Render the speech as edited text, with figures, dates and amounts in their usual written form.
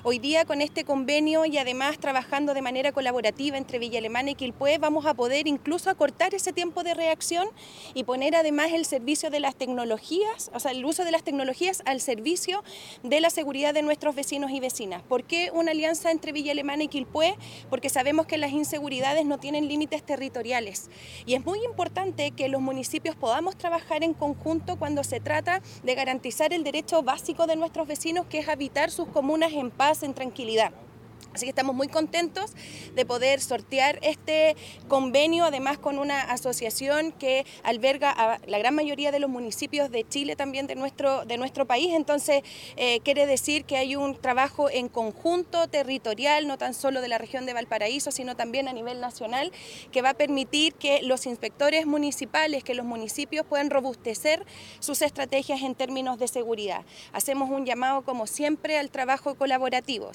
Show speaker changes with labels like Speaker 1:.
Speaker 1: Hoy día con este convenio y además trabajando de manera colaborativa entre Villa Alemana y Quilpué vamos a poder incluso acortar ese tiempo de reacción y poner además el servicio de las tecnologías, o sea, el uso de las tecnologías al servicio de la seguridad de nuestros vecinos y vecinas. ¿Por qué una alianza entre Villa Alemana y Quilpué? Porque sabemos que las inseguridades no tienen límites territoriales y es muy importante que los municipios podamos trabajar en conjunto cuando se trata de garantizar el derecho básico de nuestros vecinos, que es habitar sus comunas en paz, en tranquilidad. Así que estamos muy contentos de poder sortear este convenio, además con una asociación que alberga a la gran mayoría de los municipios de Chile, también de nuestro país. Entonces, quiere decir que hay un trabajo en conjunto territorial, no tan solo de la región de Valparaíso, sino también a nivel nacional, que va a permitir que los inspectores municipales, que los municipios puedan robustecer sus estrategias en términos de seguridad. Hacemos un llamado, como siempre, al trabajo colaborativo.